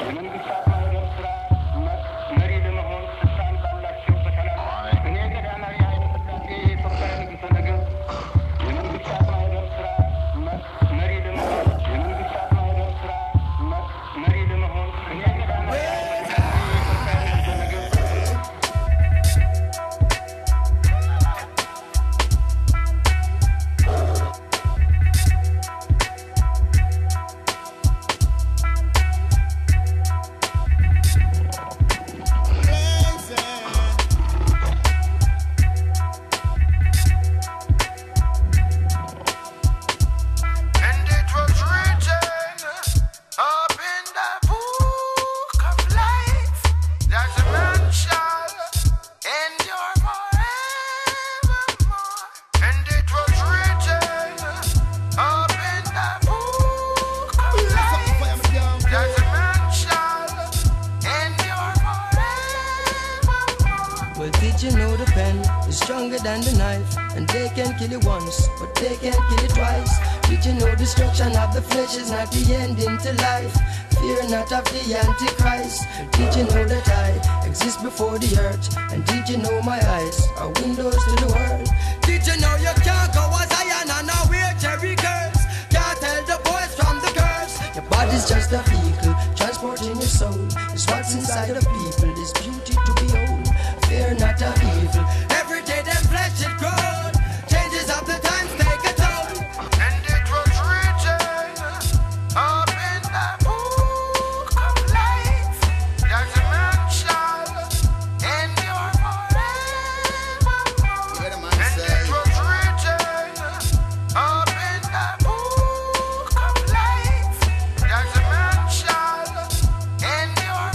Well, did you know the pen is stronger than the knife? And they can kill you once, but they can't kill you twice. Did you know destruction of the flesh is not the ending to life? Fear not of the Antichrist. Did you know that I exist before the earth? And did you know my eyes are windows to the world? Did you know you can't go as Zion and now wear Jerry curse? Can't tell the boys from the girls. Your body's just a vehicle, transporting your soul. It's what's inside of people, is beauty to behold. Fear not of evil. Every day their flesh it grows. Changes of the times take a toll. And it was written up in the book of life that a man shall endure forevermore. And it was written up in the book of life that a man shall endure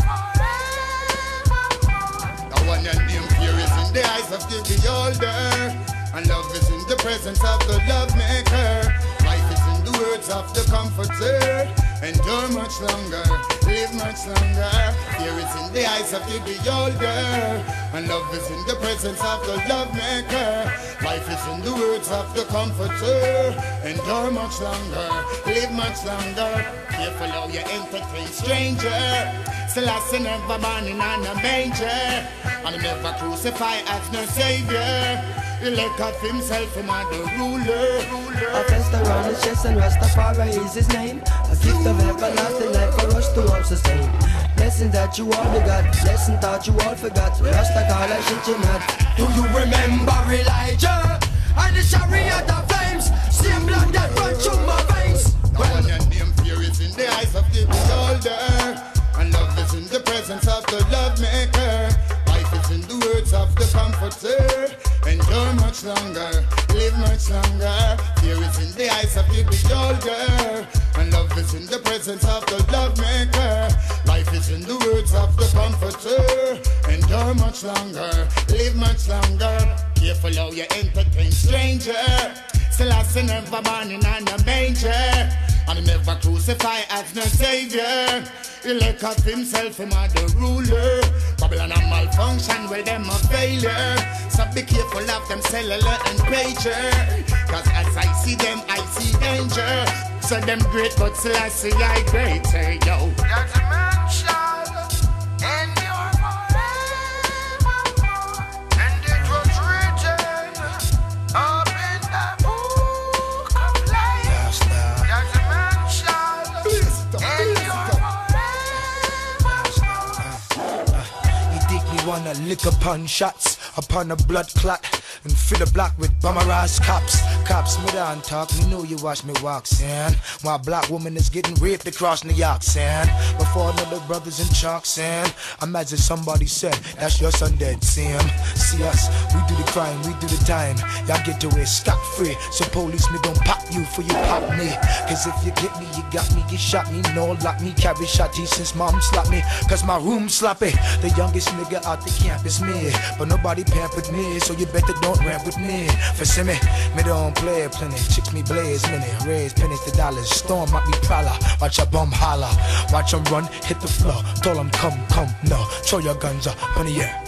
forevermore. The one and the fear is in the eyes of the beholder, and love is in the presence of the love maker. Life is in the words of the comforter. Endure much longer, live much longer. Fear is in the eyes of the beholder, and love is in the presence of the love maker. Life is in the words of the comforter. Endure much longer, live much longer. Careful how you entertain stranger. Selassie never born in a manger, and he never crucified as no savior. He let God himself him as the ruler. A fest around his chest and Rastafari is his name. A gift of everlasting life for us to all sustain. Lesson that you all begot, lesson that you all forgot. Rasta call a shit you not. Do you remember Elijah and the chariot of flames? Same blood that run through my veins. Well, and name fear is in the eyes of the beholder, and love is in the presence of the love maker. Life is in the words of the comforter. Endure much longer, live much longer. Fear is in the eyes of the beholder, and love is in the presence of the love maker. Life is in the words of the comforter. Endure much longer, live much longer. Careful how you entertain stranger. Selassie never born in a manger, and he never crucified as no savior. He let up himself him as the ruler. Babylon a malfunction, well them a failure. So be careful of them cellular and pager, cause as I see them I see danger. So them great but Selassie I greater, yo. That a man shall endure forevermore. And it was written up in the book of life that a man shall endure forevermore. You think me wanna lick upon shots, upon a blood clot, and fill the block with bummer-ass cops. Cops, me down talk, me know you watch me walk, son. While black woman is getting raped across New York, son. Before another brothers in chalk, son. Imagine somebody said, that's your son dead, Sam. See us, we do the crime, we do the time. Y'all get away scot-free, so police me don't pop you for you pop me. Cause if you get me, you got me, you shot me. No, lock me, carry shotty since mom slapped me. Cause my room sloppy, the youngest nigga out the camp is me. But nobody pampered me, so you better don't rap with me. For see me don't play plenty. Chicks me blaze many. Raise pennies to dollars. Storm might be prowler. Watch a bum holler. Watch them run, hit the floor. Told them come, no. Throw your guns up in the air.